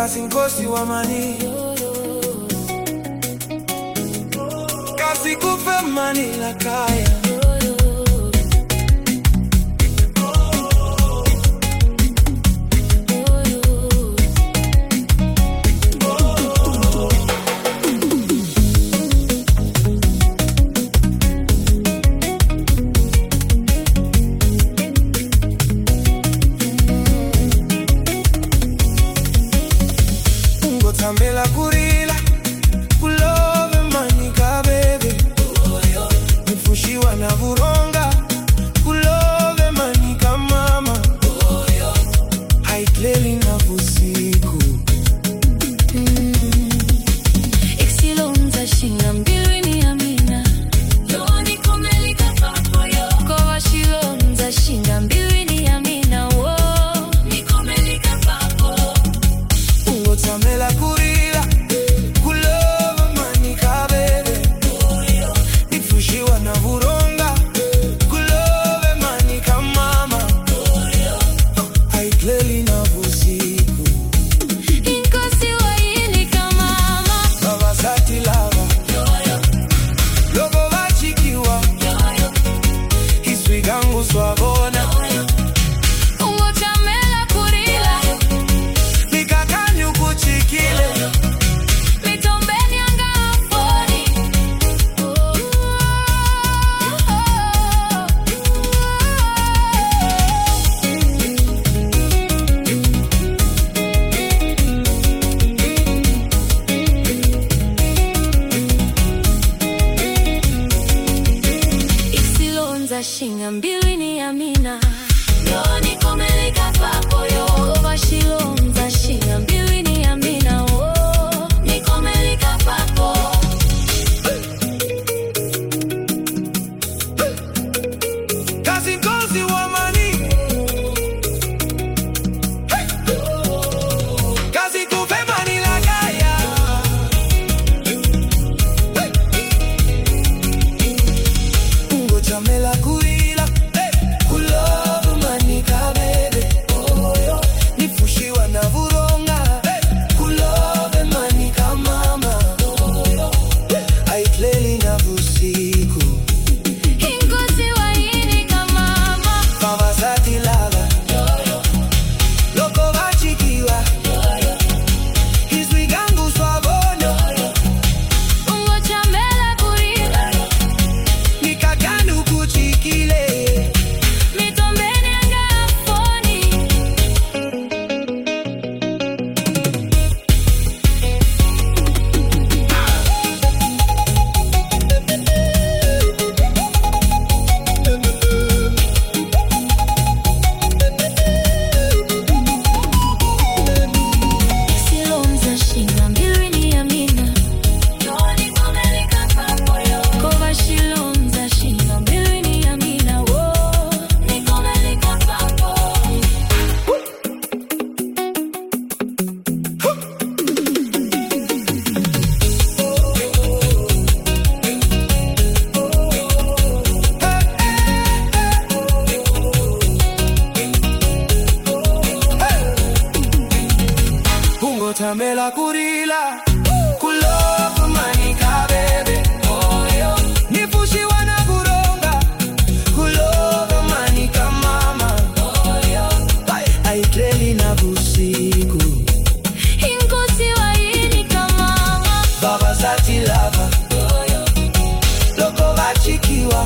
Kazi ngosi wa mani, kazi kufe mani la kaya. Tambela kurila, kulove manika bebe. Nifushiwa na vuronga, kulove manika mama. Haikleli na vusiku. Iksilonza shinga mbiwini amina. Yoni komelika papo yo. Kowa shilonza shinga mbiwini amina. Ni komelika papo. Ungo tambela kurila, kulove manika bebe. Nifushiwa na vuronga, kulove manika mama. Haikleli na vusiku. Inkosi wa inika mama. Baba zati lava, logo wachikiwa. Hiswi gangu swabona. Ungo tamela kurila. Nikakanyu kuchikile. Mitombeni anga afoni. Iksilonza shinga mbiwini amina. Yoni komelika papo yo. Kowa shilonza shinga mbiwini amina. Ni komelika papo. Kazi ngozi wa mani, kazi kufe mani la kaya. Ungo chamela kurila, kulove manika bebe. Nifushiwa na vuronga, kulove manika mama. Haikleli na vusiku. Inkosi wa inika mama. Baba zati lava, loko wachikiwa. Hiswi gangu swabona. Ungo chamela kurila. Nikakanu kuchikile. Mitombeni anga afoni. Iksilonza shinga mbiwini amina. Yoni komelika papo yo. Kowa shilonza shinga mbiwini amina. Ni komelika papo. Ungo tambela kurila, kulove manika bebe. Nifushiwa na vuronga, kulove manika mama. Haikleli na vusiku. Inkosi wa inika mama. Baba zati lava, loko wachikiwa.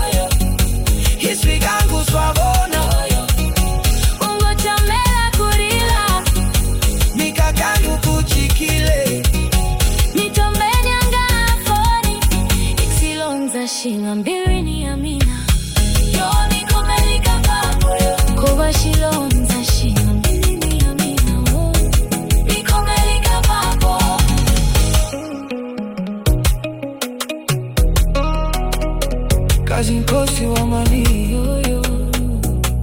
Hiswi gangu swabona. Ungo chamela kurila. Nikakanu kuchikile. Mitombeni anga afoni. Iksilonza shinga mbiwini amina. Yoni komelika papo yo. Kowa shilonza shinga mbiwini amina. Ni komelika papo. Kazi ngosi wa mani,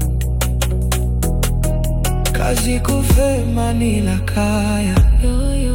kazi kufe mani la kaya. Yo yo.